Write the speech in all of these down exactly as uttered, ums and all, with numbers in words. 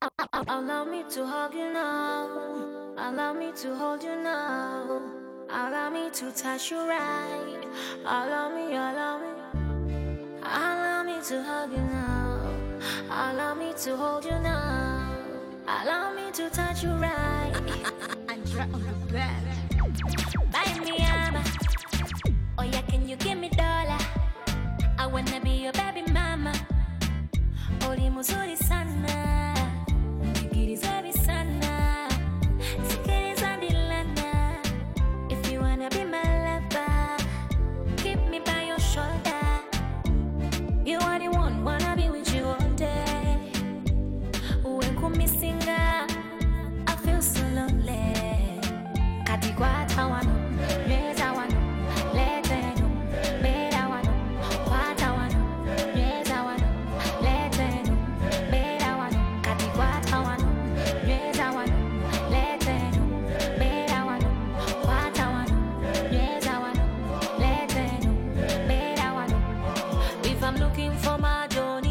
Allow me to hug you now. Allow me to hold you now. Allow me to touch you right. Allow me, allow me. Allow me to hug you now. Allow me to hold you now. Allow me to touch you right. Andra on the bed. Buy me ama. Oh yeah, can you give me dollar? I wanna be your baby mama. Oli muzuri sana. Nigirizavi sana. Sikiliza dilana. If you wanna be my lover, keep me by your shoulder. You are the one, wanna be with you all day. When missing, I feel so lonely. Katigwa tawano, yes I want, let me know, better one, what I want, yes I want, let me know, better one. Katigwa tawano, yes I want, let me know, better one, what I want, yes I want, let me know, better one. If I'm looking for my Johnny,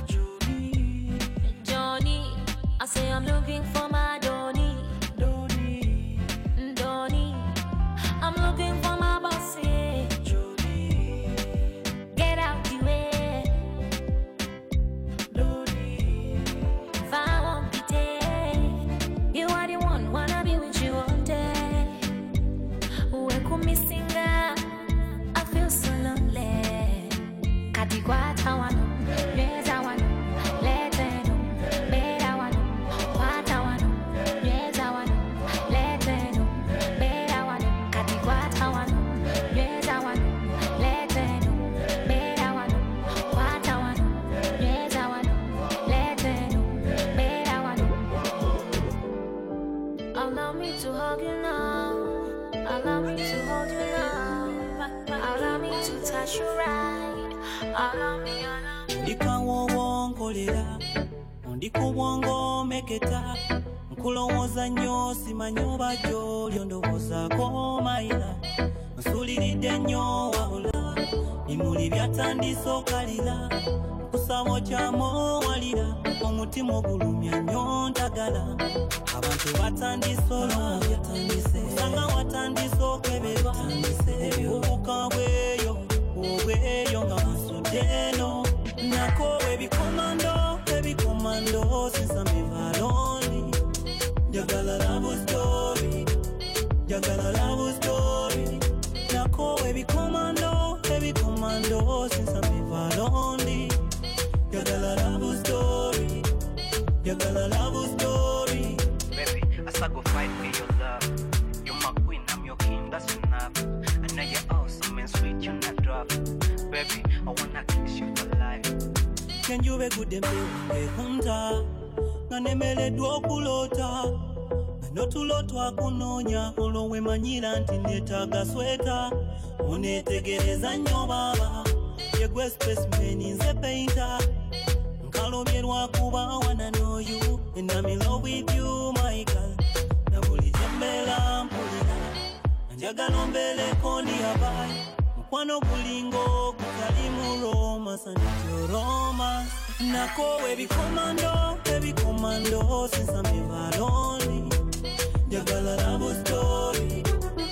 Johnny, I say I'm looking for my Donnie, Donnie, Donnie. I'm looking for my bossy, Johnny. Get out the way, Donnie. If I won't be there, you are the one, wanna be with you all day. When come missing, I feel so lonely. Katigwa tawano, yes I want, let me know, better one, what I want, yes I want, let me know, better one. Katigwa tawano, yes I want, let me know, better one, what I want, yes I want, let me know, better one. Allow me to hug you now. Allow me to hold you now. Allow me to touch you right. Allow me, allow me. Ndikawo wonkolera, ndikubwongo meketa. Nkulowoza nnyo simanyo bajjo lyondowoozaako mayira. Nsuuliridde nnyo wabula, bimuli byatandise okalira. Nkusaba okyamu walira, omutima ogulumya nnyo ntagala. Abantu batandise olwabya, osanga watandise okweberwa. Obuvubuka bweyo, obweyo nga busudde eno. Nako ebikomando, ebikomando, since I'm ever lonely. Jagala love story, jagala love story. Nako ebikomando, ebikomando, since I'm ever lonely. Jagala love story, jagala love story. Baby, I start go fight for your love. You're my queen, I'm your king, that's enough. I know you're awesome and sweet, you're not drop. Baby, I wanna kiss you for life. Can you be good and be hunta? Nanemeleddwa okulota. N'otulotwa kunonya olwo manyira nti neetaaga sweta. Oneetegereza nnyo baba. Yegwe specimen nze painter. Nkalobye lwakuba wanna know you. And I'm in love with you, my girl. Na buli gye mbeera mpulira. Njagala ombeereko ndi abayi. Mukwano gulingo gutalimu romance and your romance. Nako ebikomando, ebikomando, since I'm ever lonely. Jagala love story,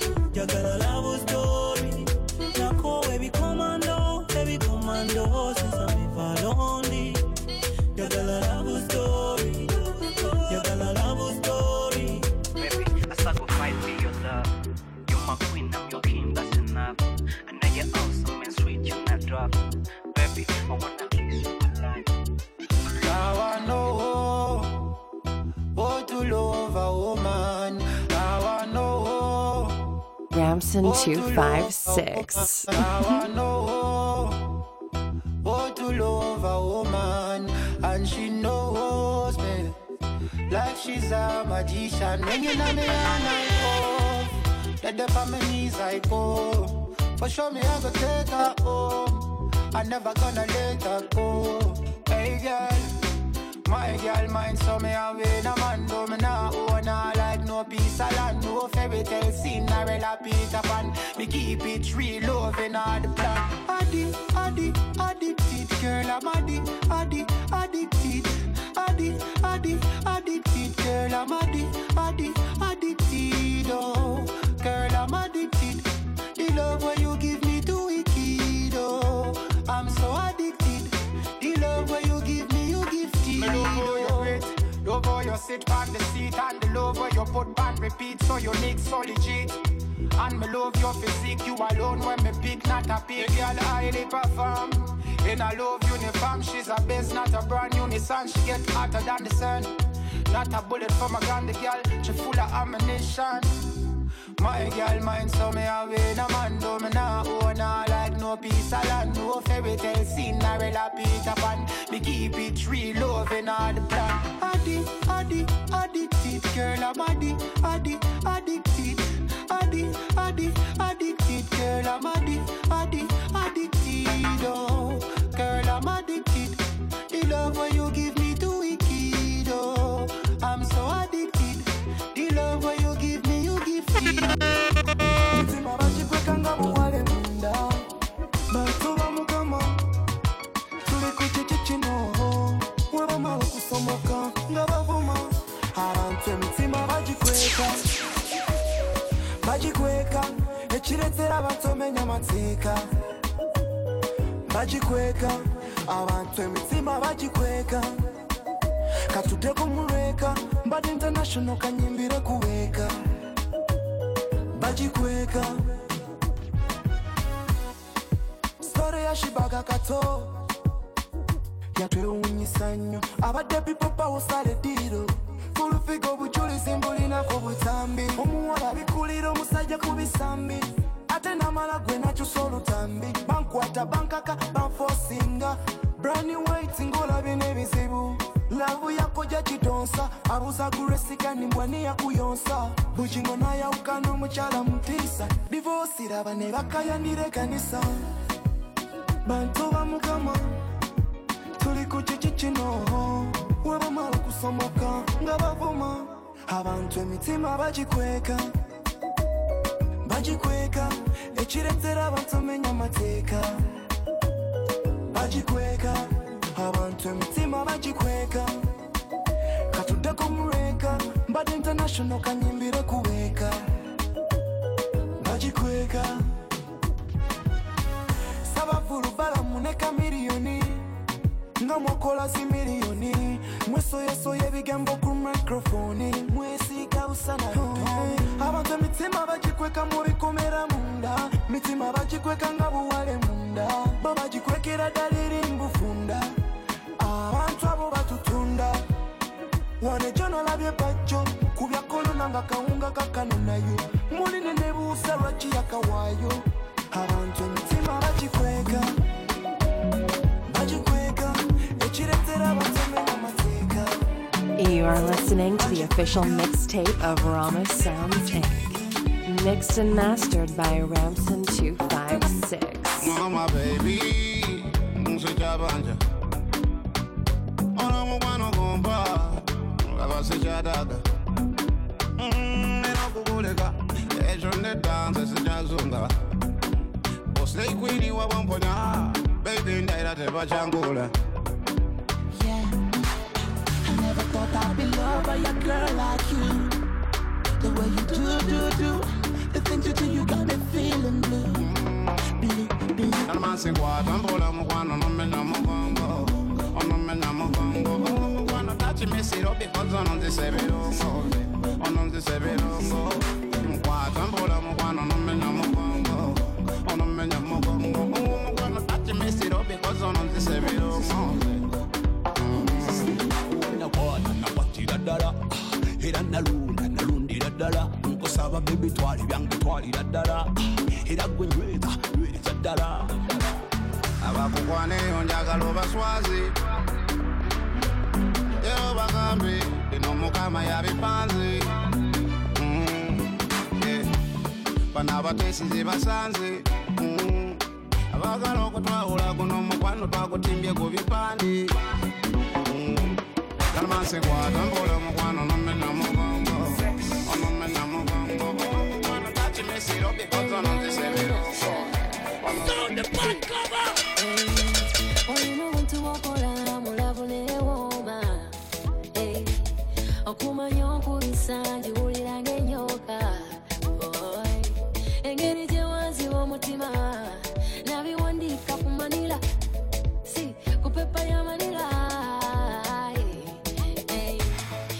jagala love story. Nako ebikomando, ebikomando, since I'm ever lonely. Jagala love story, jagala love story. Baby, I start go fight for your love. You're my queen, I'm your king, that's enough. I know you're awesome and sweet, you're not drop. Baby, I wanna kiss you for life. Now I know how to love a woman. Now I know Ramson two five six. Now I know how to love a woman, and she knows me like she's a magician. When you know me and I off, let up on my knees I go. For sure me I go take her home. I'm never gonna let her go. Hey girl, my girl mind so me a win a man. Do me nah own her like no piece of land. No fairy tale Cinderella Peter Pan. Me keep it real loving all the plan. Addy, addy, addicted girl I'm addy, addy, addicted. Addy, addy, addy. love how you sit on the seat and the love where you put on repeat so you need so legit. And me love your physique, you alone when me pick, not a pick. Girl highly perform in a love uniform. She's a best, not a brand unison. She get hotter than the sun. Not a bullet from a gun, the girl, she full of ammunition. My girl mind so me a win a man, do me nah own her like no piece of land. No fairy tale Cinderella, Peter Pan. Me keep it real, loving all the plan. Addy, addy, addicted, girl I'm addy, addy, addicted. Addy, addy, addicted, girl I'm addy, addy, addicted. Oh, girl I'm addicted. The love when you give me too wicked. Oh, I'm so addicted. The love when you give me, you give me. Mtima bachikwekanga buwale munda Batuba mukama Tuli kuchichichino Weba mawa kusomoka Ngabavuma Harantwe mtima bachikweka Bachikweka Echiretera batomenya mateka Bachikweka Abantwe mtima bachikweka Katuteko mureka Mbadi international kanyimbire kuweka Bajikweka Story ya shibaga kato Yatwe unyisanyo Abade pipo pa usale diro Fulu figo buchuli simbuli na kubutambi Omuwala bikuliro musajja kubisambi Ate namala gwe na chusolu tambi Bankwata bankaka banfosinga Brand new white ngola bine bizibu Lavu yako jachitonsa Abuza kuresika nimbwani ya kuyonsa Bujingo na ya ukano mchala mtisa Divorce rabane bakaya nire kanisa Bantu wa mukama Tuli kuchichichino Weba mawa kusomoka Ngabavuma Abantu emitima bajikweka Bajikweka Echiretera bantomenya mateka Bajikweka Abantu emitima bajikweka Katudeko mureka Mbadi international kanyimbire kuweka Bajikweka Sabavulu bala muneka milioni Ngamokola si milioni Mweso yeso yebigambo ku microphone Mwesika usana Abantu emitima bajikweka mubikomera munda Mitima bajikweka ngabuwale munda Babajikwekera daliri mbufunda Abantu abo batutunda Wane jono labye pacho Kubya kolo nanga kaunga kakano nayo Muli nene busa rachi ya kawayo Abantu emitima bajikweka Bajikweka Echiretera batomenya mateka. You are listening to the official mixtape of Rama Sounds Incorporated. Mixed and mastered by Ramson two five six. Mama baby, musichabanja. Ona mwana gomba, abase chadaga. Mm, eno kukuleka, ejo ne dance sijazunga. Bosei kwini wa bamponya, baby ndaira te bachangula. Yeah, I never thought I'd be loved by a girl like you. The way you do, do, do, the things you do, you got me feeling blue. Blue, blue. Al man se guarda, mbola mugano, non me namo gongo. Oh, non me namo gongo. Mugano, tachi me si robi, cozzo non ti sei verongo. Oh, non ti sei verongo. Guarda, mbola mugano, non me namo gongo. Oh, non me namo gongo. Mugano, tachi me si robi, cozzo non ti sei verongo. Na guarda, na watira dara. Era na luna, na lundi da dara. Nkosaba baby twali byange twali da dara. Era gwe nyweta, nyweta dara. Abakukwane onjagala obaswazi. Yo bagambi, ino mukama yabipanzi. Mm, yeah. Bana abatesize basanze. Mm. Abagala okutwawula guno mukwano twakutimbye ku bipande. Mm. Kalmanse kwata mbola mukwano nomena mugongo. Onomena mugongo. Mukwano tachi mesiro because ono zisebero. Sound the back cover. Olina omuntu wokola mulabule wooma. Okumanya okubisa njiwulira ng'enyoka. Engeri gye wanziba omutima nabiwandiika ku manila si ku pepa ya manila.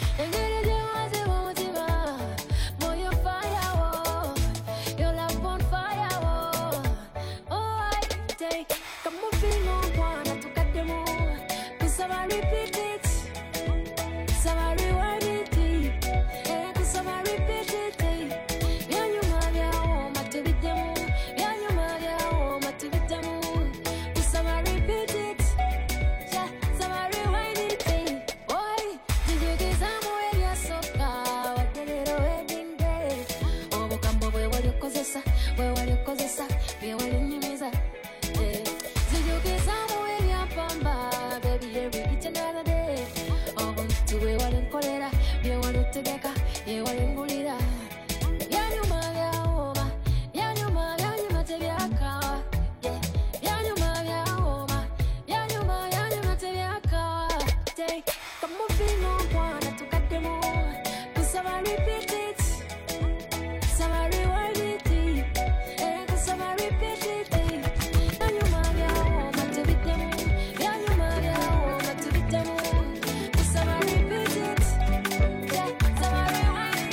tegeka ewalengulira byanyuma byawooma byanyuma byanyuma tebyakawa byanyuma byawooma byanyuma byanyuma tebyakawa Come moving on one to cut them all cause I repeat it so I rewind it cause I repeat it byanyuma byawooma tebyakawa byanyuma byawooma tebyakawa cause I repeat it so I rewind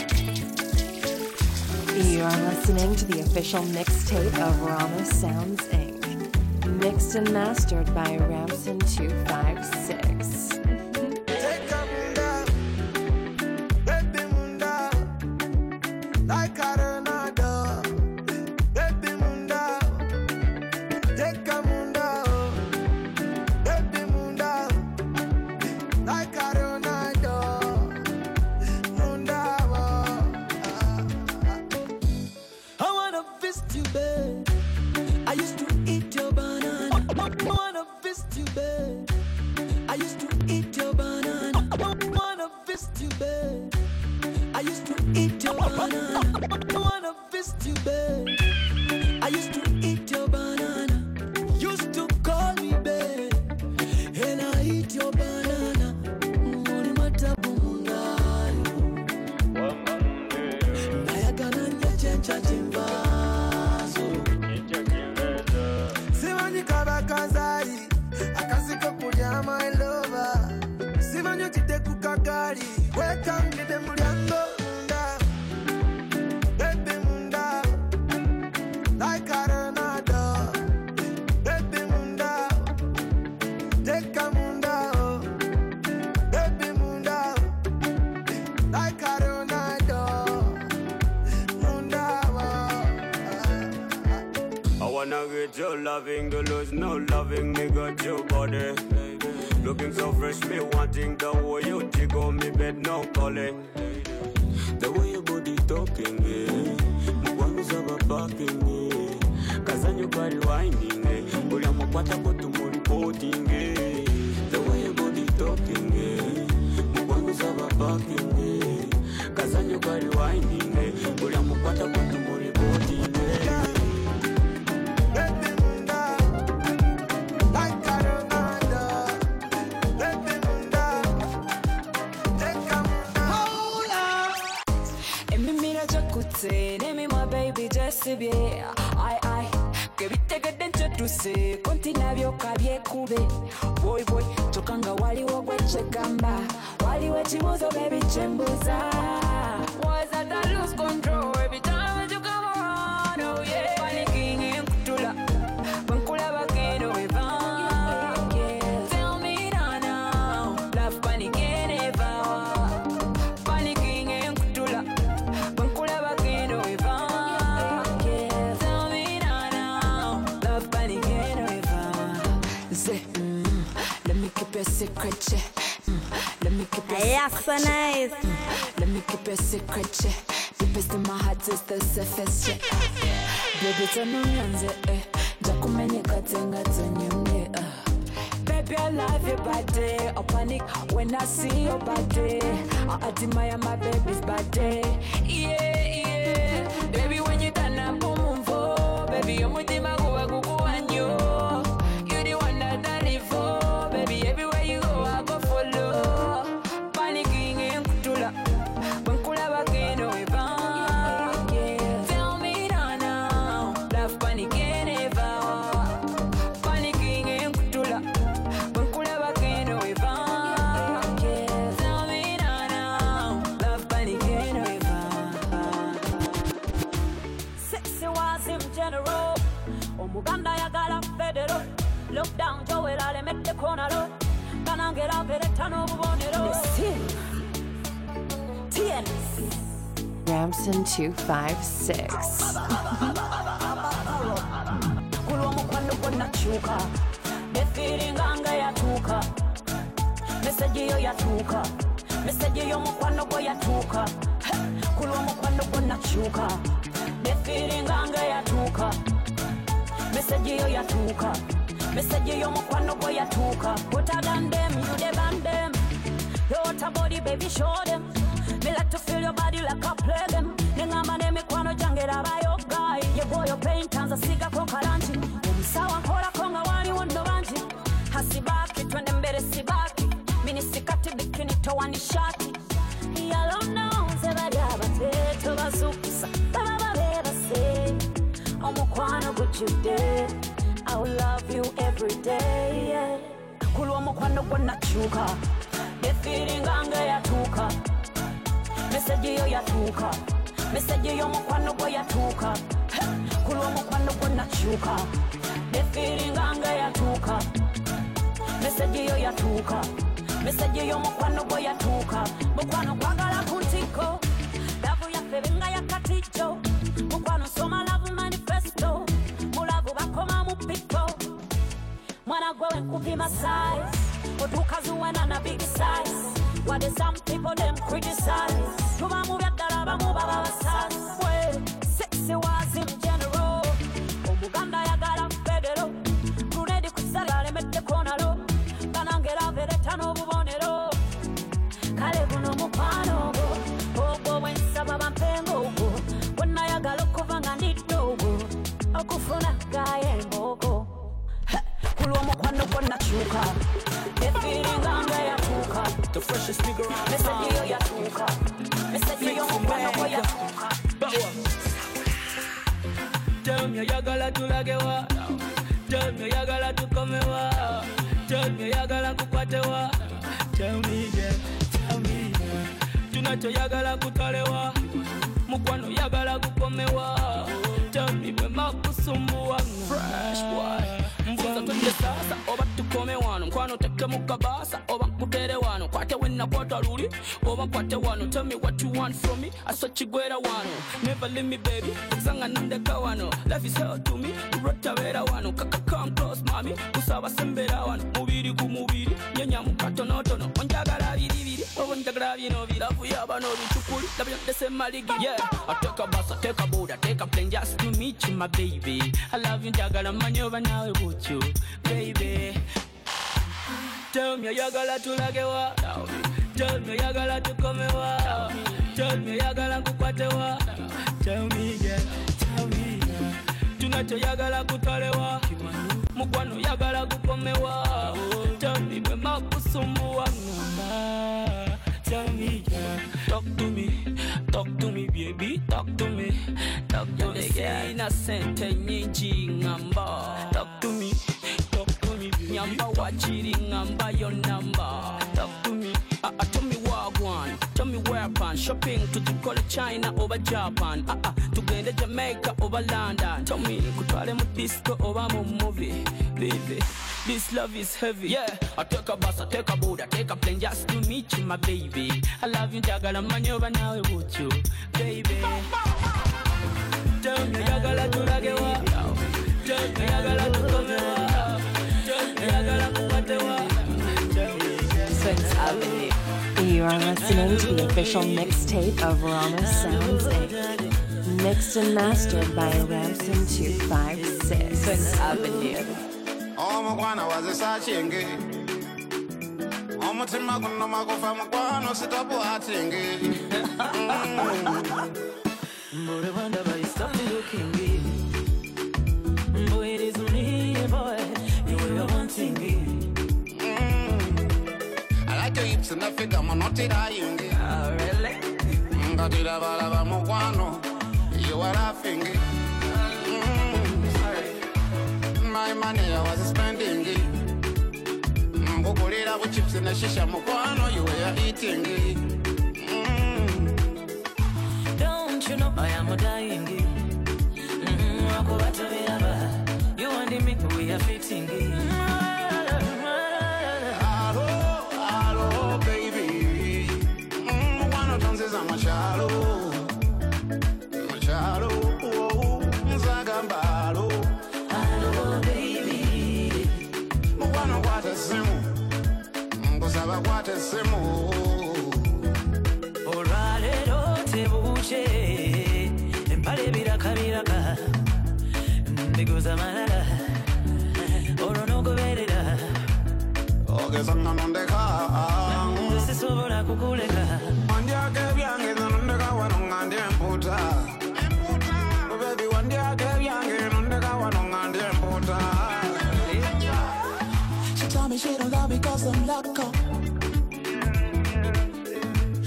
it. You are listening to the official mixtape of Rama Sounds Incorporated. Mixed and mastered by Ramson two five six. Your loving, the lose no loving, me got your body. Looking so fresh, me wanting the way you jiggle me bed, no calling. The way your body talking, eh. Mkwangu saba parking, eh. Kazanyo body winding, eh. Uli amukwata kotu muripoting, eh. The way your body talking, eh. Mkwangu saba parking, eh. Kazanyo body winding, eh. Uli amukwata kotu muripoting, eh. Ai ai, que viste que te introduce, continua byoka byekube. Boy boy, tokanga waliwo gwechegamba, waliwo ekibuuzo baby chembuza. Was that I lose control every time you come around? Oh yeah, panicking in kutula, bankula bakeno evan. Tell me now now, love panicking evan. Panicking in kutula, bankula bakeno evan. Secret, mm. Let me keep it yes, so nice. Mm. Let me keep it secret. Deepest in my heart is the surface. Baby, tell me yanze, eh. Jakumeni katenga tenyumye, uh. Baby, I love your body. I panic when I see your body. I admire my baby's body. Yeah, yeah. Baby, when you turn up, boom, boom, baby, you're with him, I go, I go, go, and you. You're the one that I live for. Baby, everywhere you go, I go follow. Panicking in Kutula, Bankula Bakeno Evan. Tell me now, now, love panicking Evan. Panicking in Kutula, Bankula Bakeno Evan. Tell me now, now, love panicking Evan. Sexy was him general. Omuganda Yagala Federal. Look down, Joel, I'll make the corner look. Can I get up at a ton of one? T N Ramson two five six. Kulomo kwando kona chuka. The feeling anga ya tuka. Message yo ya tuka. Message yo mkwando kwa ya tuka. Kulomo kwando kona chuka. The feeling anga ya tuka. Message yo ya tuka. Message yo mkwano go ya tuka. Put a gun them, you the band them. Your body baby show them. Me like to feel your body like a play them. Nengamba ne mikwano jange rabayo guy. Ye boy your pain tanza siga ko kalanchi. Umsawa nkora konga wani wondo banji. Hasibaki twende mbele sibaki. Mini sikati bikini towani shati. Yalo no zebali abate tobazukusa. Baba beba say. Omukwano good you did. I will love you every day. Yeah. Kulwa mukwano gwana chuka. The feeling anga ya tuka. Message yo ya tuka. Message yo mukwano go ya tuka. Kulwa mukwano gwana chuka. The feeling anga ya tuka. Message yo ya tuka. Message yo mukwano go ya tuka. Mukwano kwagala kuntiko. Lavu ya febenga ya katicho. Mukwano soma love manifesto. Mulavu bakoma mupito. Mwana gwe kupima size. Otukazuwena na big size. What is some people them criticize. Tuba move at daraba move baba size. Well, sexy was in general. Omuganda yagala federo. Tunedi kusala lemete konalo. Kanangera vereta no bubonero. Kale buno mukwano go. Ogo wensaba bampengo go. Wena yagala kuvanga nitogo. Okufuna gaye mbogo. Kulwa mukwano gwana chuka. The feeling anga ya tuka. The freshest nigga around Message yo ya tuka. Message yo mukwano go ya tuka. Tell me yagala tulagewa. Tell me yagala tukomewa. Tell me yagala kukwatewa. Tell me yeah, tell me yeah. Tunacho yagala kutalewa. Mukwano yagala kukomewa. Tell me bema kusumbuwa. Fresh boy. Mvuza twende sasa oba tukome wano. Mkwano teke mukabasa oba kutere wano. Kwate wena kwata luli oba kwate wano. Tell me what you want from me. Aso chigwera wano. Never leave me baby. Zanga nandeka wano. Life is hell to me. Urota vera wano. Kaka come close mami. Usaba sembera wano. Mubiri ku mubiri. Nyanya mukato no tono. Onjagala viri viri. Onjagala vino vira. Fuyaba no bichukuli. Dabya dese maligi. Yeah. I take a bus, I take a boat, I take a plane just to meet you my baby. I love you njagala manyoba nawe buchu. Baby. Tell me yagala tulagewa. Tell me yagala tukomewa. Tell me yagala kukwatewa. Tell me yeah, tell me yeah. Tunacho yagala kutalewa. Mukwano yagala kukomewa. Tell me bema kusumbuwa ngamba. Tell me yeah. Talk to me, talk to me baby, talk to me. Talk to me yeah. Innocent nyinji ngamba. Talk to me, talk to me baby. Nyamba wachiri ngamba your number. Talk to me, ah uh, uh, tell me what one. Tell me where pan shopping to to call China over Japan. Ah uh, ah uh, to go to Jamaica over London. Tell me kutwale mu disco over mu movie, baby. This love is heavy. Yeah, I take a bus, I take a boat, I take a plane just to meet you, my baby. I love you, jagala manyoba nawe buchu, baby. Tell me jagala tulagewa. Tell me jagala tukomewa. Tell me jagala kukwatewa. Fifth Avenue. You are listening to the official mixtape of Rama Sounds Incorporated. Mixed and mastered by Ramson two five six. Fifth Avenue. Omukwana wazisachingi omutima guno magufa mukwano sitobwatingi Mbore wonder why you stop me looking boy, it is me, boy, you were wanting I like your hips and the figure, man, not it I yungi. Oh, really? Ngatira balaba mukwano, you are laughing. My money I was spending it. Mbukulira with chips and the shisha mukwano you were eating it. Mm. Don't you know I am dying it? Mm-hmm. You and me we are fitting it. Hello, hello, baby. Mm, one of those is a machado. Machado, oh, Zagambalo. Olwaleero tebuuke empale biraka biraka mbiguza malala olwo n'ogoberera ogeza nga nondeka sisobola kukuleka wandyako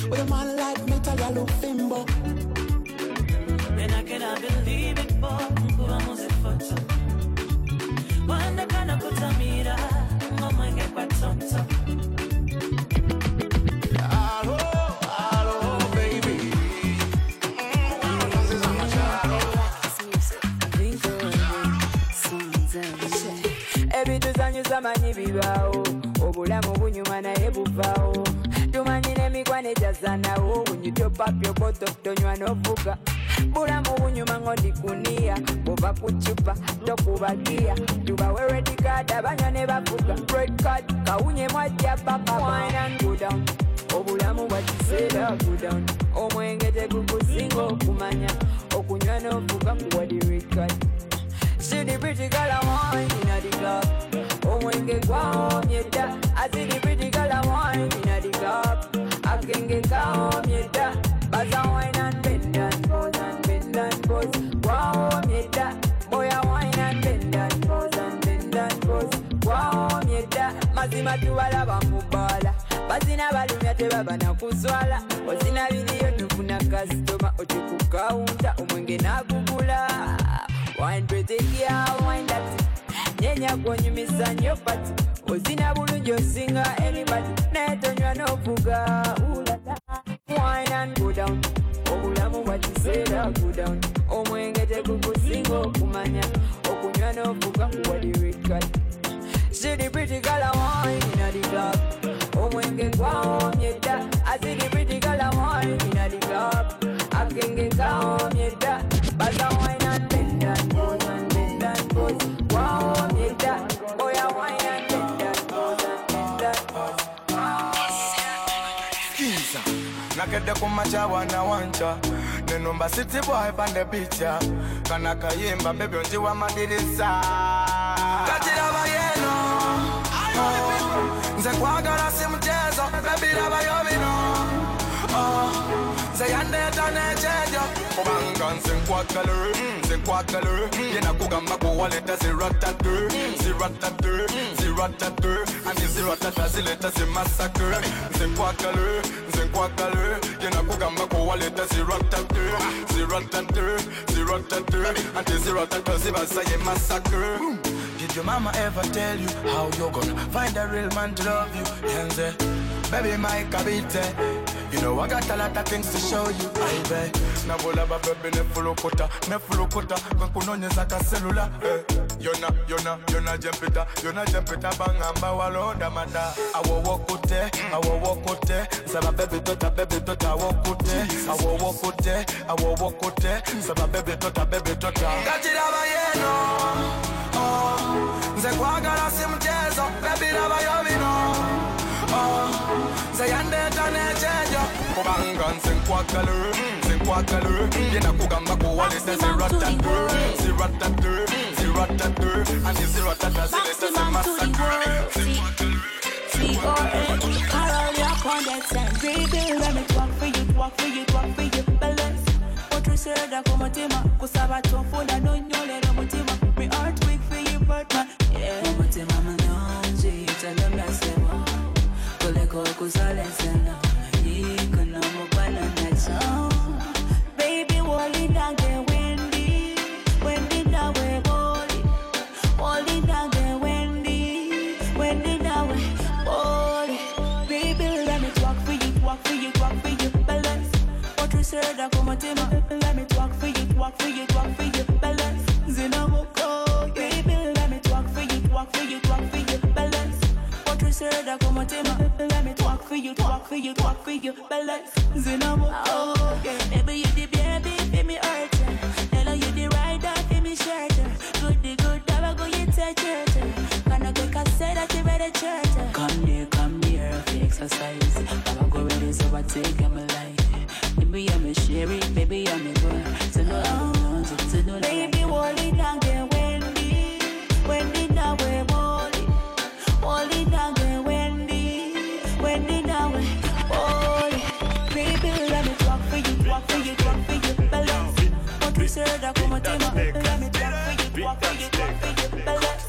With a man like me, tell you look fimbo. And I cannot believe it, boy. Vamos a foto. Wanda kana kutamira, ngoma ingekuwa tonto. Hello, hello, baby. Every tuzanyu zamanyi bibaawo obulamu bunyuma naye buvaawo tumanyire emigwane jazanawo bunyutyo papyo koto tonywa n'ovuga bulamu bunyuma ngondi kunia bova ku cupa tokubagia tubawe red card abanywa ne bavuga red card kawunye mwajja papa wine and go down obulamu bwakiseera go down omwenge tegukusinga okumanya okunywa n'ovuga kuwa the red card. See the pretty girl I want in the club. Oh, when get calm, yeah, da. I see the pretty girl I want in the club. I can get calm, yeah, da. But I wine and bend and pose and bend and pose. Wow, yeah, da. Boy, I wine and bend and pose and bend and pose. Wow, yeah, da. Mazima tuwala bamubala. Bazina balumya tebaba na kuzwala. Ozina video tufuna customer. Ochiku kaunta umwenge na kugula. Wine pretty girl, wine that. Nyenya konyumisa nyo pati. Ozina bulungi osinga anybody. Netonywa n'ovuga ulala. Wine and go down. Obulamu bwakiseera go down. Omwenge tegukusinga okumanya. Okunywa n'ovuga kuwa the red card. See the pretty girl I want in the club. Omwenge gwamye da. I see the pretty girl I want in the club. I can get calm, yeah, da. But I wine and bend and pose and bend and pose. Wow, yeah, da. Boy, I wine and bend and pose and bend and pose. Skiza, nakede kumacha wana wancha. Nenumba city boy pande picha. Kana kayimba baby onji wa madirisa. Kachira bayeno. Nze kwagala si mchezo, baby lava yobino. Zayande tane chejo Kubangan sinkwakale Sinkwakale Yena kugamba kuwaleta ziratatu Ziratatu Ziratatu Ani ziratata zileta zimasakre Sinkwakale Sinkwakale Yena kugamba kuwaleta ziratatu Ziratatu Ziratatu Ani ziratata zibasa ye massacre. Did your mama ever tell you how you're gonna find a real man to love you? Yenze Baby my kabite. You know I got a lot of things to show you, baby. Nabola ba baby ne fulokota, ne fulokota. When kunonye zaka cellular, eh. Yona, yona, yona jempita, yona jempita bangamba waloda mada. Awo wokote, awo wokote. Saba baby tota, baby tota wokote. Awo wokote, awo wokote. Saba baby tota, baby tota. Kachira bayeno, oh. Nze kwagala si mchezo, baby lava yobino. Oh, Zayande tane chejo Kubangan sinkwakale Sinkwakale Yena kugamba kuwaleta ziratatu Ziratatu Ziratatu Ani ziratata zileta zimasakre C O N Carol, you're on that side. Baby, let me talk for you, talk for you, talk for you. Balance. What you said, I come to ma. Kusaba tofu, no nyole no mutima. Me heart weak for you, but my yeah. Mutima manonji, tell me I say what. Baby, wally down there, Wendy. Wendy, now we're wally. Wally down there, Wendy. Wendy, now we're wally. Baby, let me talk for you, talk for you, talk for you. Balance. What you said, I come to ma. Let me talk for you, talk for you, talk for you. Balance. Zinamoko. Baby, let me talk for you, talk for you, talk for you. Balance. What you said, I come to ma. Let me talk for you, talk for you, talk for you. Balance, zinamo. Oh, yeah. Baby, you the baby, feel me hurt. Hello, you the rider, feel me shirt. Good, the good, never go you touch it. Gonna go cause say that you ready church. Come near, come near, fi exercise. Baba go ready, so I take my life. Baby, I'm a sherry, baby, I'm a boy. So no, no, so no, baby, wally down there, Wendy. Wendy, now we're wally. Wally down there, Wendy. Wendy now, oh, baby, let me talk for you, talk for you, talk for you, balance. What we said, I come to ma. Let me talk for you, talk for you, talk for you, balance.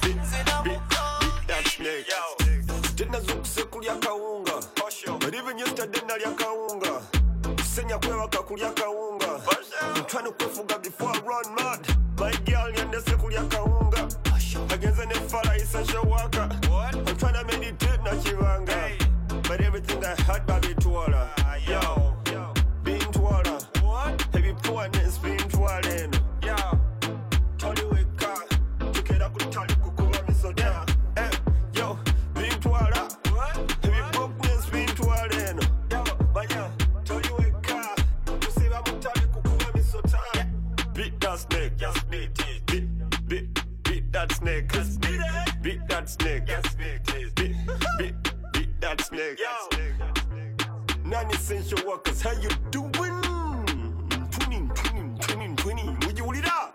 Tena zuku seku ya kaunga. But even yesterday na ya kaunga. kawunga senya kwewaka kulya kawunga I'm trying to kwefuga before I run mad my girl yendese kulya kawunga agenze ne fala essential worker I'm trying to meditate na chivanga but everything I had baby twala yo being twala heavy poorness being twala yo tell you wake up tukera kutali kukuba misoda eh yo being twala heavy brokenness being twala yo banya tell you wake up to say I'm tali kukuba misoda beat that snake just beat it beat beat beat that snake just beat it beat that snake just beat it beat beat beat that snake yo non-essential workers how you doing twinning twinning twinning twinning would you hold it up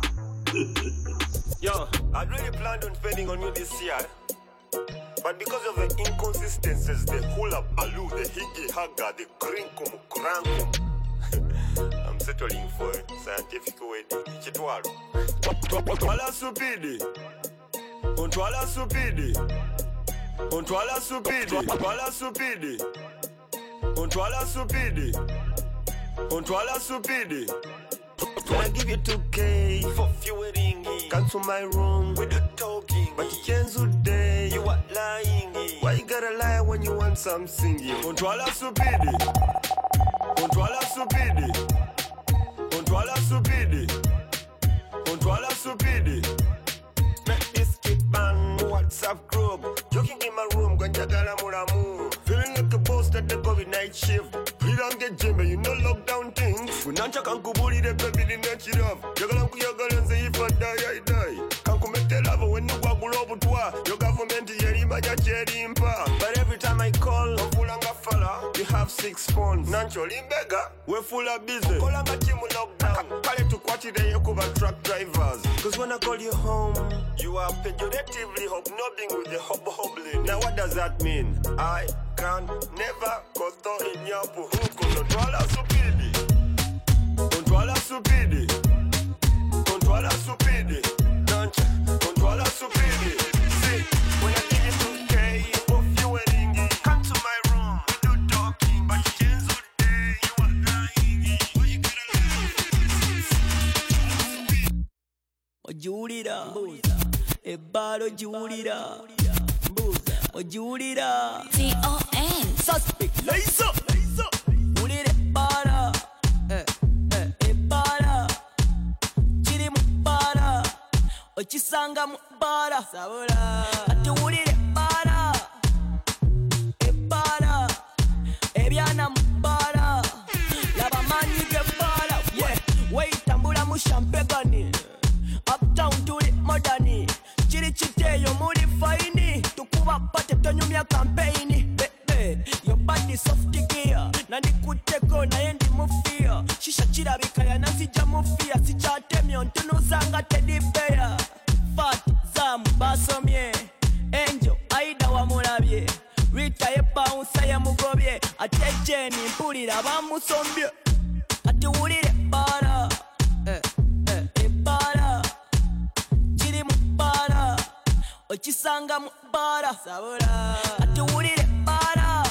yo I really planned on spending on you this year but because of the inconsistencies the hula baloo the higgy haga the crinkum crankum I'm settling for a scientific wedding chitwalo ontwala supidi ontwala supidi ontwala supidi ontwala supidi ontwala supidi ontwala supidi Can I give you two K for fueling? Come to my room with the talking. But you can't do day, you are lying. Why you gotta lie when you want something? Ontwala supidi ontwala supidi ontwala supidi ontwala supidi Make this kid man WhatsApp group joking in my room Ganjagala mulamu feeling like a boss at the COVID night shift please don't get jimmy you know lockdown things Unancha kankubuli the baby the net it off Jagala nkuyagala nze if I die I die Kankumete lava when you walk all over twa Your government yeri manya cheri impa But every time I call Fulanga fella you have six phones Nancho limbega we're full of business Kolanga timu lockdown Kale tukwati de yokuba truck drivers Cause when I call you home you are pejoratively hobnobbing with the hob-hobbling Now what does that mean? I can never koto inyapu huko Ontwala supidi Ontwala supidi Ontwala supidi Nancha Ontwala supidi See, when I give you two K for fueling Come to my room, we do talking But you change all day, you are lying Why you gotta lie? Ojulira Ebalo julira Ojulira T O N Suspect Laser Ulire para Eh eh Ebala Chiri mupara Ochisanga mupara Sabula Ati ulire para Ebala Ebyana mupara Laba mani gebala Yeah Wait tambula mushampegani Uptown tuli modani Chiri chiteyo muri faini Tukuba pate tonyumia campaigni Bebe Your body soft gear Nani kuteko na yendi mufia Shisha chirabika ya nazija mufia Sichate ontunu zanga teddy bear Fat zamu basomye Angel aida wa mulabye Rita ye bounce ya mugobye Ate jeni mpulira bamusombye Ati ulire para Eh eh eh para Chiri mupara Ochisanga mupara Sabula Ati ulire para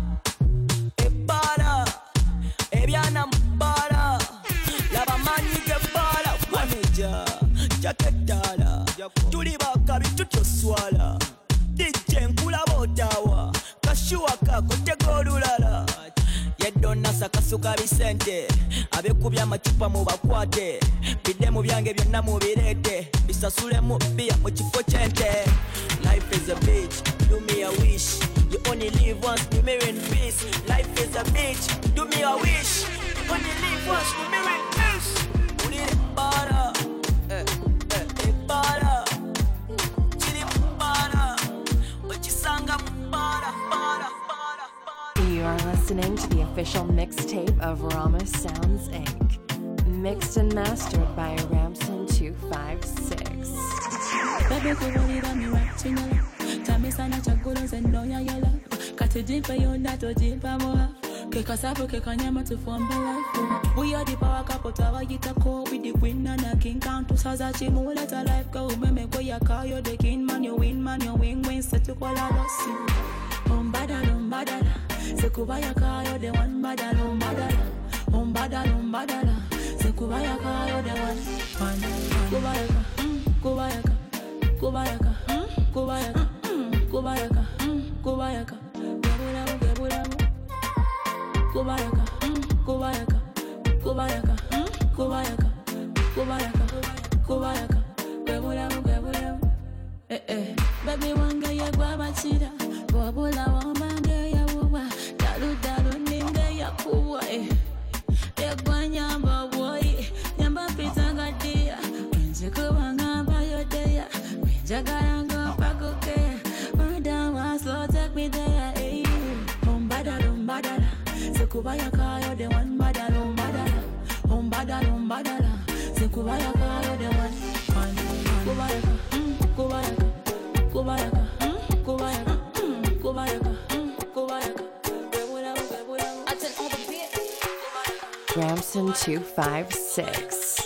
Ebara Ebyana mupara Laba manyi gebala Wanija Jaketala Tuli bakabi tutoswala D J nkula botawa Kashuwa kako tegolulala Yedona sakasuka bisente Abekubya amacupa mu bakwate Bide mu byange byonna mu birete Bisasule mu bia mu kifo kyente Life is a bitch, do me a wish You only live once, do me in peace Life is a bitch, do me a wish You only live once, do me in peace Ulire para Eh, eh, eh, para Chiri para Ochisanga para, para, para You are listening to the official mixtape of Rama Sounds Incorporated. Mixed and mastered by Ramson two five six. Baby, kuhulira mi wachina Tami sana chakula zendonya ya love Kati jimpa yonda to jimpa moha Keka sapo keka nyama to form the life We are the power couple tawa yita ko With the queen and the king count to saza chimu let a life go Meme go ya car you're the king man You win man you win win set to call a lossy Bombada bombada Sekubaya you're the one badala, badala, um badala, um badala. Sekubaya you're the one, one. Kubayaka, kubayaka, kubayaka, kubayaka, kubayaka, kubayaka. Gebulamu, gebulamu. Kubayaka, kubayaka, kubayaka, kubayaka, kubayaka, kubayaka. Gebulamu, gebulamu. Eh eh. Baby wanga ya gwabachira, bobula wambange ya wuwa, dalu dalu ninge ya kuwa eh. Egwa nyamba boy, nyamba pitanga dia, wenje kubanga bayo dia, wenje garanga pagoke, murder was slow take me there eh. Umbadala, umbadala, sekubaya kayo the one badala, umbadala, umbadala, umbadala, sekubaya kayo the one, one. Kubayaka, kubayaka. Kubayaka, kubayaka, kubayaka, kubayaka. I tell all the beat. Ramson two five six.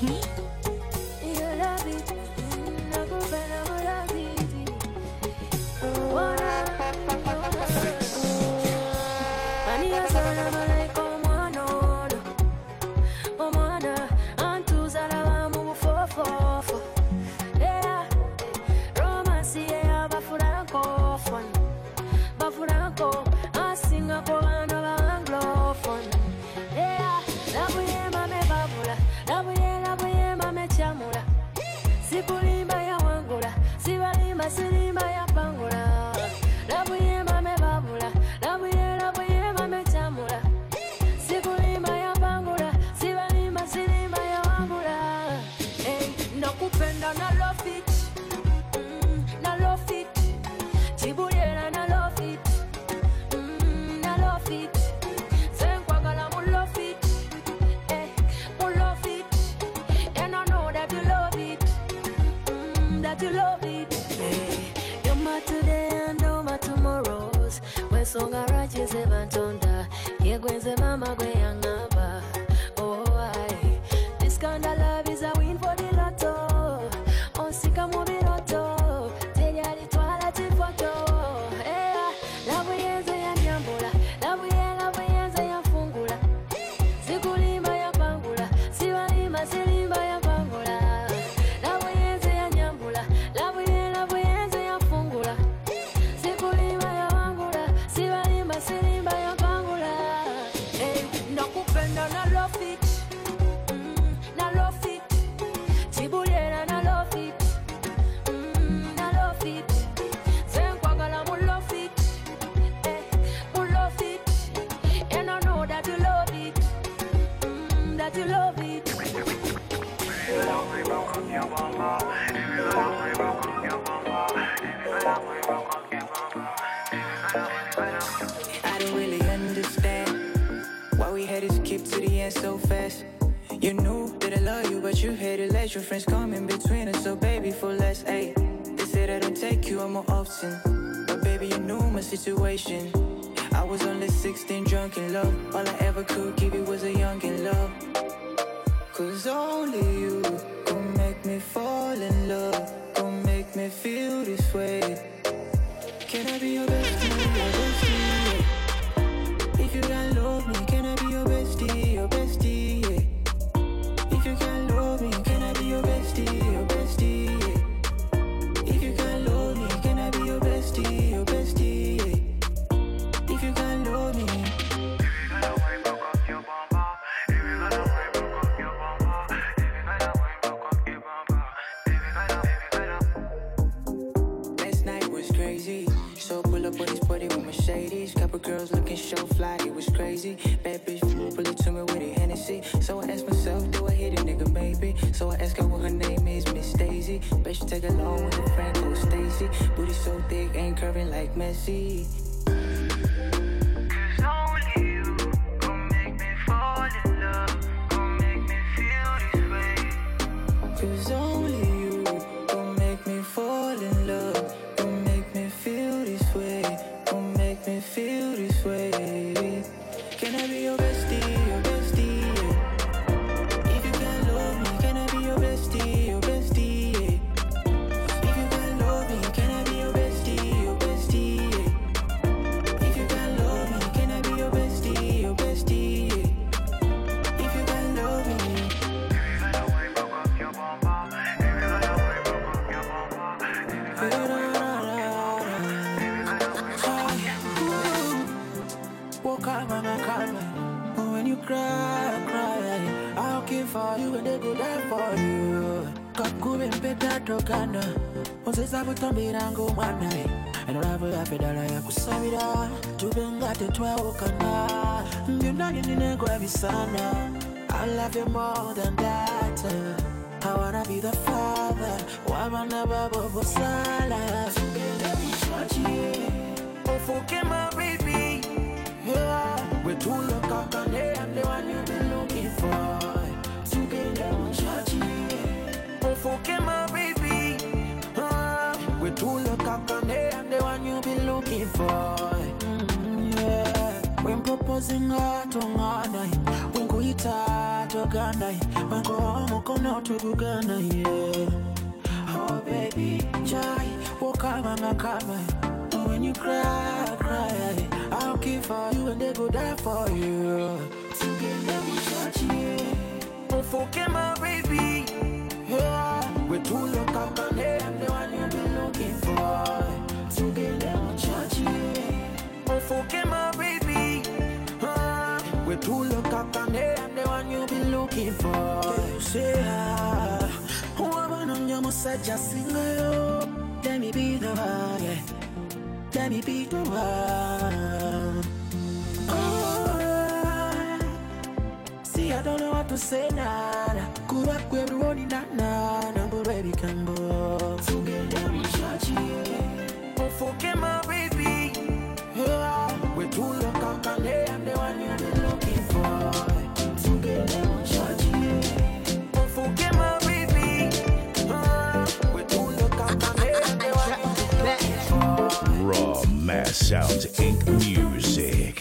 Songa rache se vantonda, yegwenze mama gwe yangaba. Oh I, this kind of love is a win for the lotto. On sika mubiroto, teya di twala ti foto. Eh, labu yenze ya nyambula, labu ye labu yenze ya fungula. Sikulima ya pangula, siwalima silimba ya pangula. Labu yenze ya nyambula, labu ye labu yenze ya fungula. Sikulima ya Sivalima silimba ya pangula. Hey, nakupenda na love it, mm, na love it. Chibulera na love it, mm, na love it. Senkwagala mu love it, eh, mu love it. And I know that you love it, mm, that you love it. I don't really understand why we had to skip to the end so fast. You knew that I love you, but you had to let your friends come in between us. So baby, for less, ayy. They said I don't take you on more often, but baby, you knew my situation. I was only sixteen, drunk in love. All I ever could give you was a young in love. Cause only you could make me fall in love, could make me feel this way. Can I be your bestie, your bestie, yeah. If you can't love me, can I be your bestie, your bestie, yeah. If you can't love me, can I be your bestie, your bestie, yeah. If you can't love me, can I be your bestie, your bestie, yeah. If you can't love me. Last night was crazy. So pull up on this party with Mercedes. Couple girls looking so fly, it was crazy. Bad bitch pull it to me with a Hennessy. So I asked myself, do I hit a nigga, maybe? So I asked her what her name is, Miss Daisy. Bet she take along with her friend called Stacy. Booty so thick, ain't curving like Messi. Cause only you gon' make me fall in love, gon' make me feel this way. Cause only you gon' make me fall in love, gon' make me feel this way, gon' make me feel this way. Can I be your bestie, your bestie, yeah. If you can't love me, can I be your bestie, your bestie, yeah. If you can't love me, can I be your bestie, your bestie, yeah. If you can't love me, can cry, cry, I'll keep for you and they go die for you. Kakube mpeta tokana, onsesa butambirango mwanai. And I'll have a dollar ya kusabira, tubenga te twa okana. Nyunani nine kwa bisana, I love you more than that. I wanna be the father, wabana babo bosala. Oh, forget my baby. Yeah, we're two look up and they I'm the one you've been looking for. Together, oh, forget my baby. Uh, we're two look up and they I'm the one you've been looking for. Mm, yeah, when proposing her to Ghana, when go eat her to Ghana, when go home, come out to Ghana, yeah. Oh, baby, Jai, walk up and come. When you cry, cry, I'll keep for you and they go die for you. Together we touch you. Don't forget my baby. Yeah, we're two look up and they I'm the one you've been looking for. Together we touch you. Don't forget my baby. Yeah, we're two look up and they I'm the one you've been looking for. You say ah, who am I on your massage? Let me be the one, yeah. Let me be the one. Oh, see, I don't know what to say now. Go back where we're running now. Number baby can go. Together we touch you. Don't forget my baby. Yeah, we're two look up and they I'm the one you've been looking for. Together we touch you. Don't forget my baby. Yeah, we're two look up and they I'm the one you've been looking for. Raw Mass Sounds Incorporated. Music.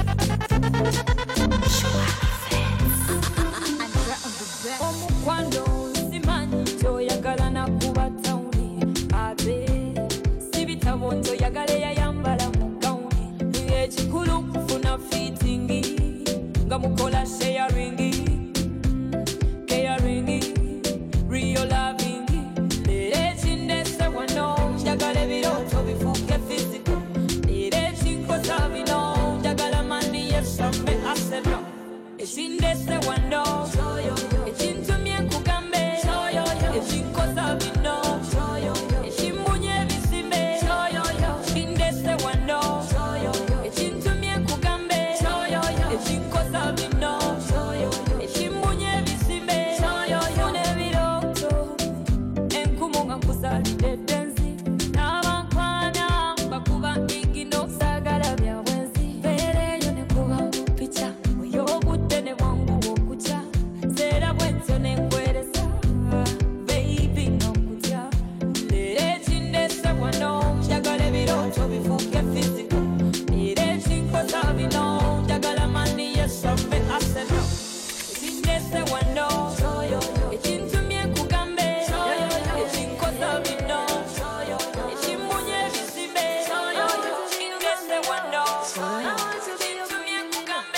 Omukwano simanyi kyoyagala nakuba tawuni ate sibitabo ntoyagala yayambala mu gawuni ekikulu kufuna fitingi nga mukola sharingi caringi real loving leero ekindese wano njagala ebirooto bifuuke physical leero ekinkosa bino njagala mani yesambe aseno ekindese wano ekintumye nkugambe ekinkosa bino ekimmunye ebisimbe ekindese wano ekintumye nkugambe ekinkosa bino ekimmunye ebisimbe funa ebirooto enkumu nga nkusalidde ddenzi n'abankwana bakuba ingino saagala bya bwenzi mbeereeyo ne kuba mu pica oy'obudde ne bwangu okutya seera bwentyo ne nkweresa baby n'okutya leero ekindese wano njagala ebirooto bifuuke physical leero ekinkosa bino njagala mani yesambe aseno ekindese wano ekintumye nkugambe ekinkosa bino ekimmunye ebisimbe ekindese wano ekintumye nkugambe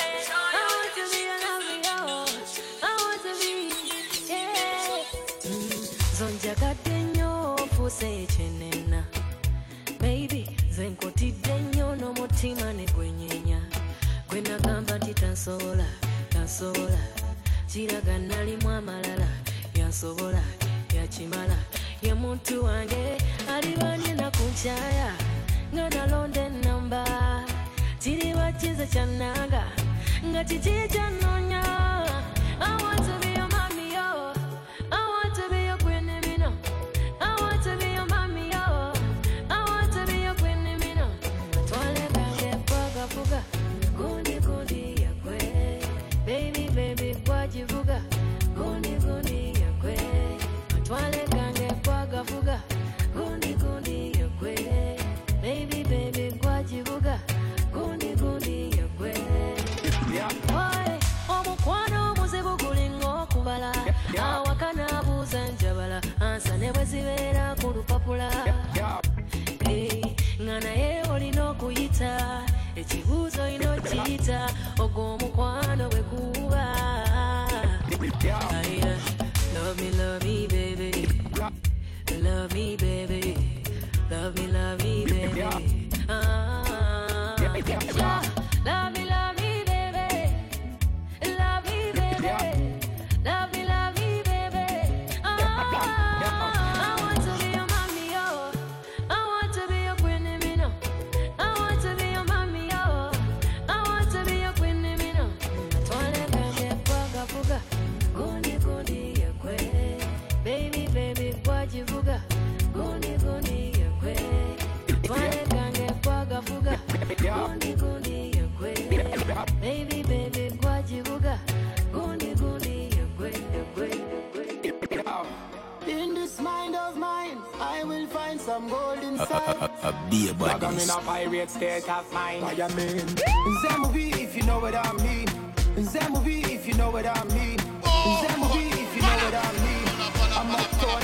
zonjagadde nnyo ofuuse ekyenena baby zenkotidde nnyo n'omutima ne gwenyenya gwe nagamba nti tansobola tansobola kiraga nalimu amalala yansobola yakimala ye muntu wange alibanye nakunkyaya nga nalonda ennamba kiri wakize kyannanga nga kiki kyanoonya. I want to be your mommy, yo. I want to be your queen, me no. I want to be your mommy, yo. I want to be your queen, me no. Twale gange paga fuga, gundi gundi ya kwe. Baby baby kwajivuga, gundi gundi ya kwe. Twale gange paga fuga, gundi gundi ya kwe. Baby baby kwajivuga, gundi gundi ya kwe. Boy, some gold inside. Be a Like I'm in a pirate state of mind. What you mean? Zambi, if you know what I mean. Zambi, if you know what I mean. Zambi, if you know what I mean. I'm uptown.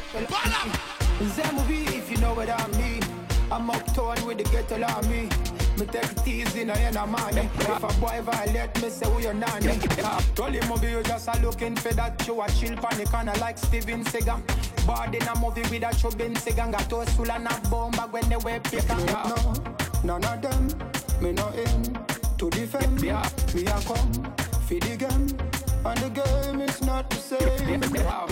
Zambi, if you know what I mean. I'm uptown with the ghetto army. Me take it easy, no you no money. If a boy violate me, say who you nanny. Tell him movie you just a looking for that. You a chill pan the corner like Steven Seagal. Bad in a movie with a chubin Seagal. Got toast full and a bomb bag when they wear paper. No, none of them, me no in to defend. Yeah. Me a come, feed the game, and the game is not the same. Yeah.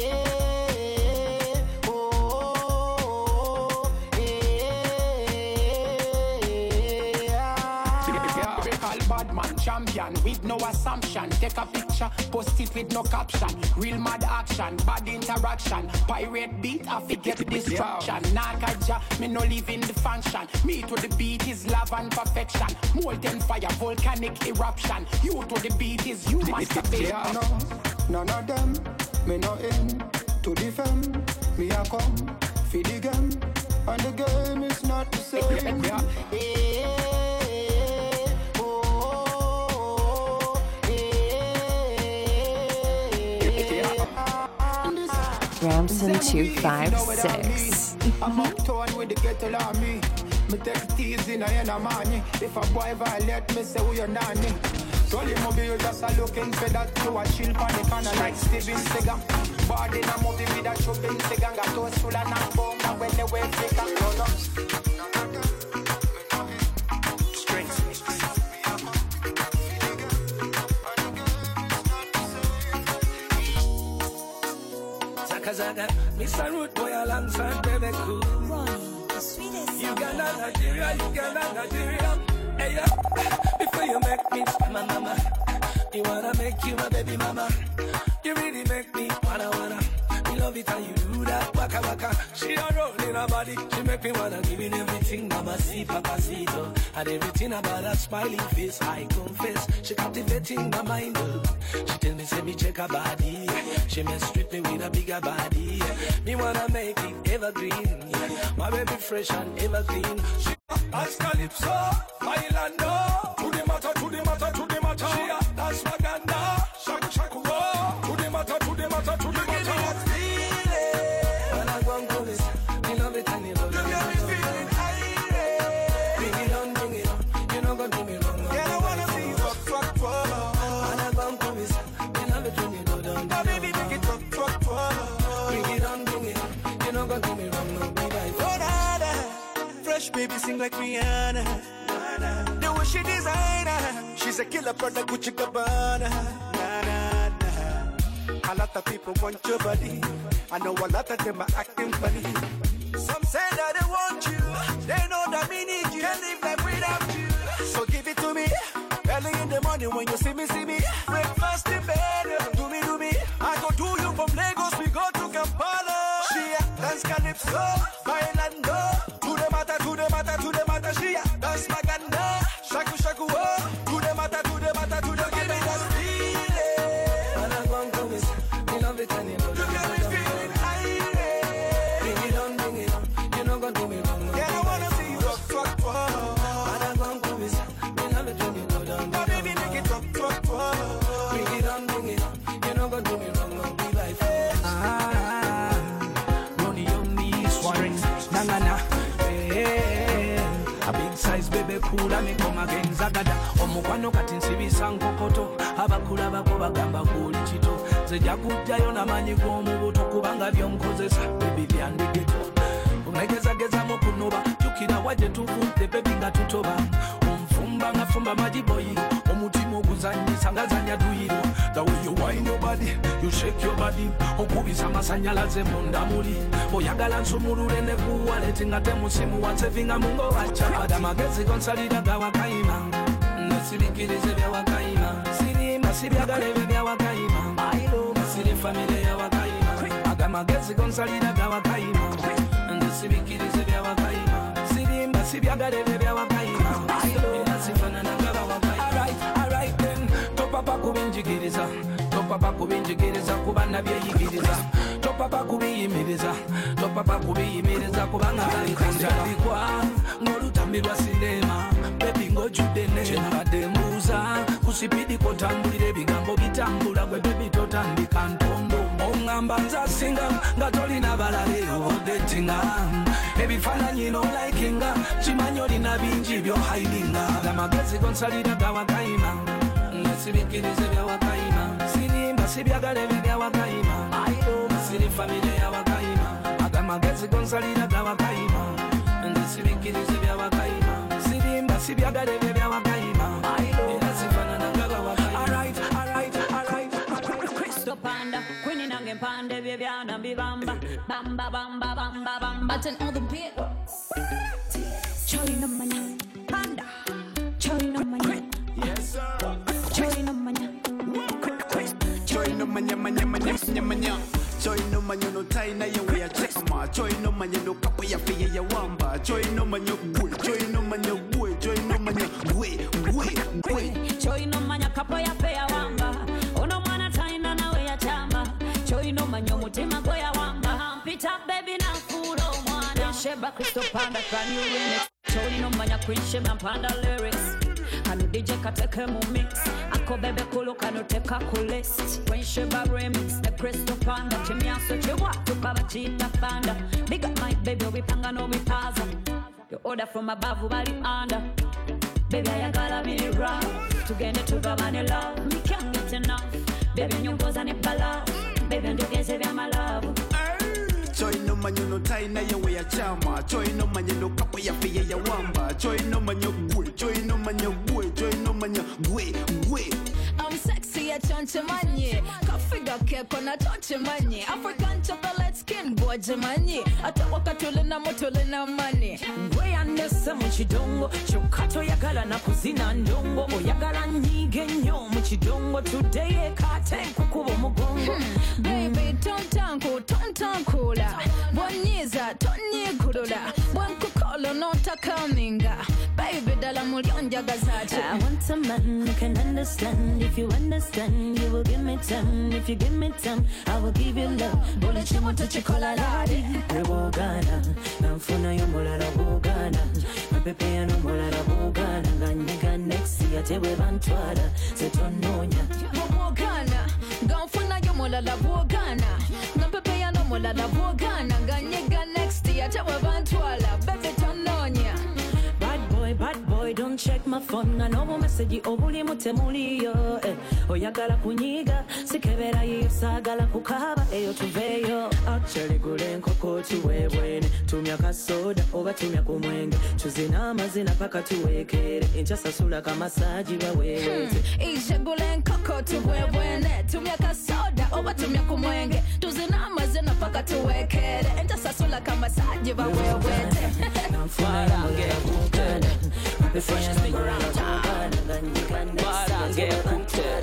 Champion with no assumption. Take a picture, post it with no caption. Real mad action, bad interaction. Pirate beat, I forget distraction. Nakaja, me no live in the function. Me to the beat is love and perfection. Molten fire, volcanic eruption. You to the beat is you masturbate. Yeah, no, none of them, me no in to defend. Me a come, feed the game, and the game is not the same. Yeah. Yeah. Ramson two five six. I'm uptown with the ghetto army. Me take it easy, no you no money. If a boy violate me, say who you nanny. Tell him movie you just a looking for that. You a chill pan the corner like Steven Seagal. Bad in a movie with a chubin Seagal. Got toast full and a bomb and when they wear figure. No, no. Zaga, Mister Root Boy alongside Baby Cool. Uganda, Nigeria, Uganda, Nigeria. Hey, yeah. Before you make me my mama, you wanna make you my baby mama. You really make me wanna wanna. Me love it how you do that, waka waka. She a roll in her body, she make me wanna give it everything, mama see, papacito. And everything about her smiling face, I confess. She captivating my mind. She tell me, say me check her body. She mess with me with a bigger body. Me wanna make it evergreen. My baby fresh and evergreen. She that's Calypso, Bailando. To the matter, to the matter, to the matter. She that's Maganda, Shaku Shaku. To the matter, to the matter, to the matter. When I go and go this, me love it and you love it. You got me feeling high. Bring it on, bring it on. You know gonna do me wrong. Yeah, I wanna see you rock, rock, rock. When I go and go this, me love it when you go down. Oh, baby, make it rock, rock, rock. Bring it on, bring it on. You know gonna do me wrong. No, be right. Oh, nada. Fresh baby sing like Rihanna. The way she designer. She's a killer product, Gucci Gabbana. Na, na, na. A lot of people want your body. I know a lot of them are acting funny. Some say that they want you. They know that we need you. Can't live life without you. So give it to me. Early in the morning when you see me, see me. Breakfast in bed. Do me, do me. I go do you from Lagos. We go to Kampala. She dance Calypso. Bailando. To the matter, to the matter, to the matter. She dance Maganda. Shaku, shaku, oh. To the matter, to the matter, to the matter. Just feel it. And I go and go with me love it and you know. You got me feeling high. Bring it on, bring it on. You know gonna do me wrong. Yeah, I wanna see you rock, rock, rock. And I go and go with me love it when you go down. Oh, baby, make it rock, rock, rock. Bring it on, bring it on. You know gonna do me wrong. No, be like ah, money on these strings. Na na na. A big size baby cool and me come again Zagada omukwano kati nsibisa nkokoto abakula bako bagamba kuli kito zejja kujjayo namanyi g'omubuto kubanga byonkozesa bibi byandigeto unegezageza mu kunoba jukira waje tuvudde bebi nga tutoba omufumba nga fumba majiboyiro omutima oguzanyisa nga zanya duyiro. The way you wine your body, you shake your body okubisa amasanyalaze munda muli oyagala nsumulule ne kuwaleti nga temusimu wansevinga mungo wacha bada magezi konsalida gawakayima nesibikirize byawakayima sirimba sibyagala ebyo byawakayima ayiro siri famile yawakayima aga magezi konsalida gawakayima nesibikirize byawakayima sirimba sibyagala ebyo byawakayima ayiro sifanana gawakayima. Alright, alright then topapa kubinjigiriza topapa kubinjigiriza kuba nabyeyigiriza. topapa kubiyimiriza topapa kubiyimiriza kubanga bali kunjalikwa ng'olutambirwa sinema bebi ng'ojjudde nembadde mbuuza kusipidi kotambulira ebigambo bitambula gwe bebi totandika ntondo oŋŋamba nzasinga nga tolina balabe odetinga ebifaananyi n'olaikinga kimanyi olina bingi byohailinga amagezi gonsalira gawakayima nesibikirize byawakayima sirimba sibyagala ebyo byawakayima siri famire yawakayima agamagezi gonsalira gawakayima nesibikirize byawakayima sirimba sibyagala ebyo byawakayima era sifaanana gagawakayima. Alright, alright, alright, alright. Crystal Panda, Queenie nange mpande bye byana bibamba bamba bamba bamba bamba. Button all the beat. Chori no manya panda, chori no manya. Yes sir. Chori no manya. Choi no manya manya manya manya manya. Choi no manya no tai na yewe ya chama. Choi no manya no kapo ya fiye ya wamba. Choi no manya gwe. Choi no manya gwe. Choi no manya gwe gwe gwe. Choi no manya kapo ya fiye ya wamba. Ono mwana tai na nawe ya chama. Choi no manya mutima go ya wamba. Pita baby na furo mwana. Sheba Crystal Panda can you remix? Choi no manya Queen Sheba Panda lyrics. Kanu D J kateke mu mix. Ako bebe kulu kanu teka ku list. When Sheba remix the Crystal Panda. Chimiaso chewa tukaba chita panda. Big up my baby wipanga no wipaza. You order from above bali under. Baby ayagala mini rock. Tugende tugabane love. Me can't get enough. Baby nyongoza ne bala. Baby ndogeze vya my love. Choi no manyo no tai na yewe ya chama. Choi no manyo no kapo ya fiye ya wamba. Choi no manyo gwe. Choi no manyo gwe. Choi no manyo gwe gwe. I'm sexy at Chonchemanye. Kafiga keko na Chonchemanye. African chocolate skin boy Jemanye. Atawaka tule na motole na money. Ngwe andese muchidongo. Chokato yagala na kuzina ndongo. Oyagala nyige nyo muchidongo. Today kate kukubo mugongo. Hmm. Baby tontanku tontankula. Bwanyiza tonyigulula. Bwankukolo notakaminga. Baby dala mulionja gazati. I want a man who can understand. If you understand, you will give me time. If you give me time, I will give you love. Bole chimo to chikola ladi. Rebogana, namfuna yo molala bogana. Mapepe ya no molala bogana. Ganyiga next year tewe bantwala. Setononya. Bogana, ganfuna yo molala bogana. Mapepe ya no molala bogana. Ganyiga next year tewe bantwala. Bebe tononya. Bad boy, bad boy, don't check my phone. I know message obuli mutemuliyo. Eh, oyagala kunyiga, sikebera yisagala kukaba eyo tuveyo. Actually gule nkoko tuwebwene. Tumya kasoda oba tumya kumwenge. Tuzina amazina paka tuwekere. Incha sasula kama saji waweweze. Hmm, ishe gule nkoko tuwebwene. Tumya kasoda oba tumya kumwenge. Tuzina amazina paka tuwekere. Incha sasula kama saji waweweze. Farange kute, the freshest thing around town. Barange kute,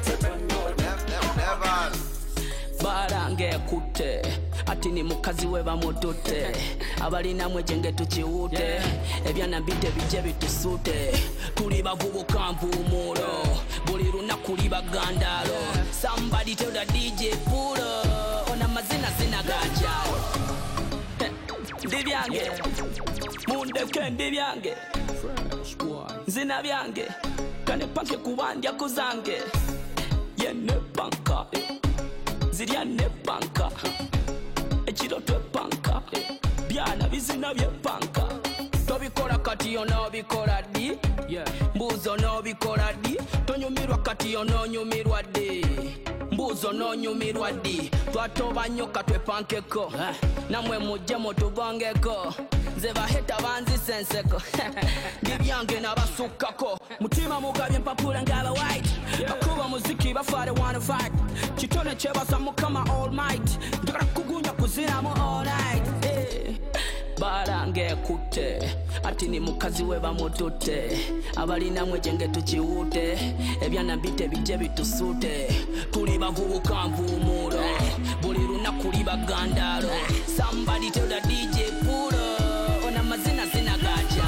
barange kute. Ati ni mukazi we bamututte. Abalina mwejenge tukiwute. Ebyana bite bije bitusute. Tuli bavubuka mpuumulo. Buli lunaku liba gandalo. Somebody tell the D J Pulo. Ona mazina zina gajalo. Ndi byange mundeke ndi byange nzina byange kane panke kubandya kuzange yene panka zirya ne panka ekiro twe panka byana bizina bye panka tobikola kati ono bikola di mbuzo no bikola di tonyumirwa kati ono nyumirwa di mbuzo no nyumirwa di twatoba nyoka twe pankeko namwe mujje mutubongeko nze baheta banzi senseko ndibyange nabasukako mutima mugabye mpapula ngaba white bakuba muziki bafare wanna fight kitone chebasa mukama all might ndakara kugunya kuzina mu all night hey. Barange kute ati ni mukazi we bamututte abalina mwejenge tukiwute ebyana bite bije bitusute tuli bavubuka mpuumulo buli lunaku liba gandalo somebody tell the D J Pulo ona mazina zina gaja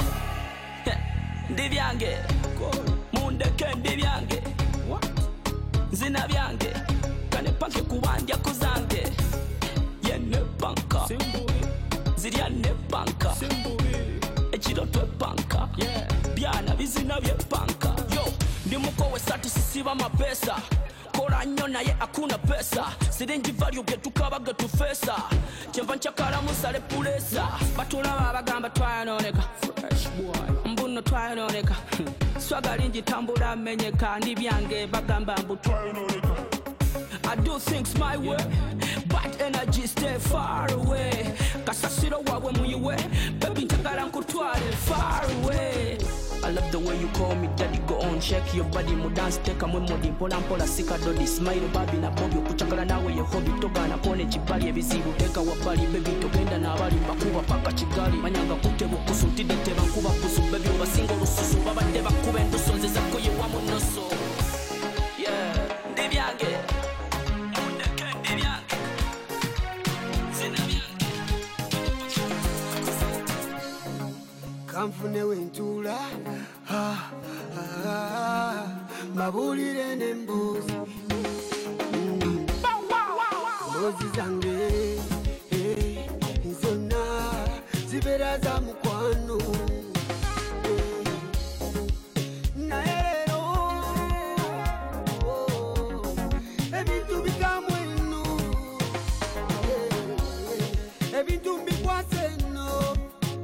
ndi byange mundeke ndi byange zina byange kane panke kubandya kuzange Zirya ne banka Zirya ne banka Echiro twe banka Byana bizina bye banka Yo, ndi mukowe satu sisiba mapesa Kora nyo naye akuna pesa Siringi value getukaba getufesa Kyenva nchakala musale pulesa Batulaba abagamba twayononeka Fresh boy Mbuno twayononeka Swaga lingi tambula amenyeka Ndi byange bagamba mbu twayononeka I do things my way Bad energy stay far away Kasasiro wawe muyiwe Baby nchakala nkutwale far away I love the way you call me daddy, go on, shake your body, mo dance, take a mwe modi, mpola mpola sika dodi, smile babi na bobi, kuchakala nawe ye hobby, toga na pone chipali, ebizibu, teka wapali, baby, togenda na wali, bakuba paka chigali, manyanga kute bukusu, tidite bankuba kusu, baby, uba single ususu, baba deba kube nduso, nzeza kuye wamu noso, yeah, ndibyange, mundeke ndibyange, zina byange, Kamfune wentula ah, ah, ah, mabulire nembuzi mm. Mbuzi zange eh, zonna zibera za mukwano eh. Naye lero oh, ebintu bikamu eno eh, ebintu bikwase eno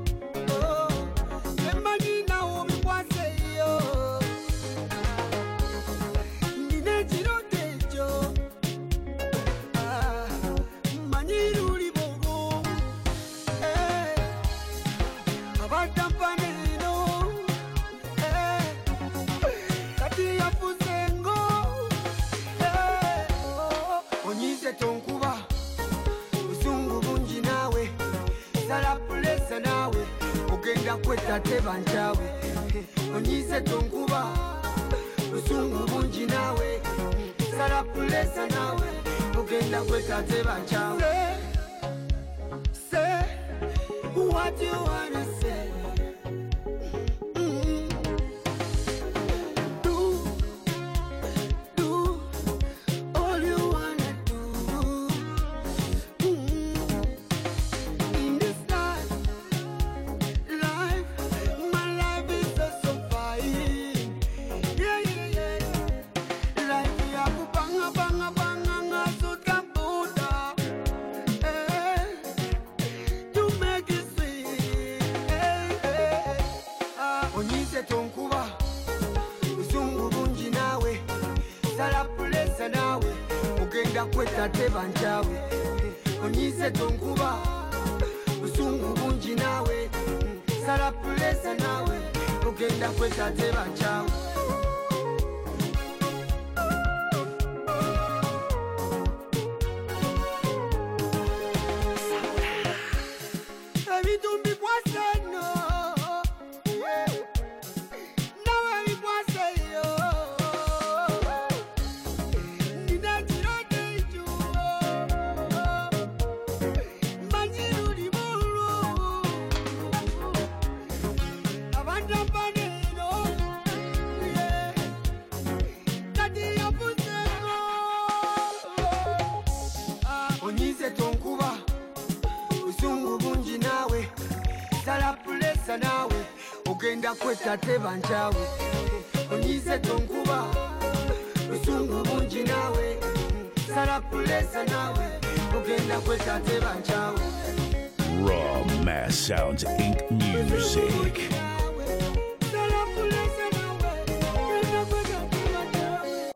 Tonkuba usungu bungi nawe sala pulesa nawe ogenda kweta teba nchawe onyize tonkuba usungu bungi nawe sala pulesa nawe ogenda kweta teba nchawe say, say what you wanna say. Kweta teba nchawe onyize tonkuba usungu bungi nawe sala pulesa nawe ogenda kweta teba nchawe ebitumbi kwaseno nawe bikwaseyo tonkuba usungu bungi nawe sala pulesa nawe ogenda kweta teba nchawe onyize tonkuba usungu bungi nawe sala pulesa nawe ogenda kweta teba nchawe. Raw Mass Sounds Incorporated. Music.